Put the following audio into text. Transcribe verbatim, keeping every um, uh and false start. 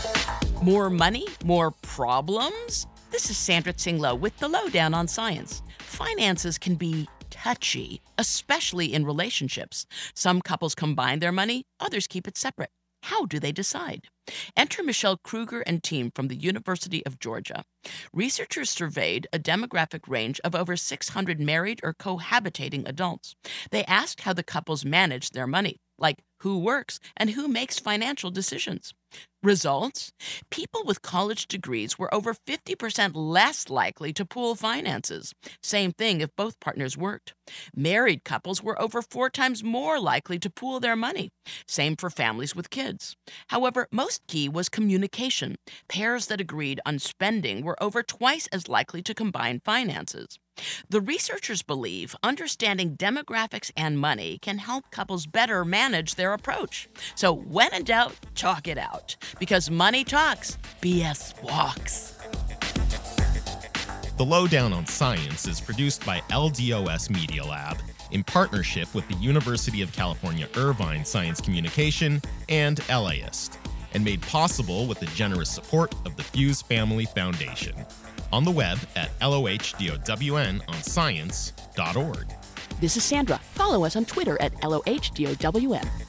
More money? More problems? This is Sandra Tsinglow with the Lowdown on Science. Finances can be touchy, especially in relationships. Some couples combine their money, others keep it separate. How do they decide? Enter Michelle Kruger and team from the University of Georgia. Researchers surveyed a demographic range of over six hundred married or cohabitating adults. They asked how the couples manage their money, like who works and who makes financial decisions. Results? People with college degrees were over fifty percent less likely to pool finances. Same thing if both partners worked. Married couples were over four times more likely to pool their money. Same for families with kids. However, most key was communication. Pairs that agreed on spending were over twice as likely to combine finances. The researchers believe understanding demographics and money can help couples better manage their approach. So when in doubt, talk it out. Because money talks, B S walks. The Lowdown on Science is produced by L D O S Media Lab in partnership with the University of California Irvine Science Communication and LAist, and made possible with the generous support of the Fuse Family Foundation. On the web at L-O-H-D-O-W-N on science dot org. This is Sandra. Follow us on Twitter at L O H D O W N.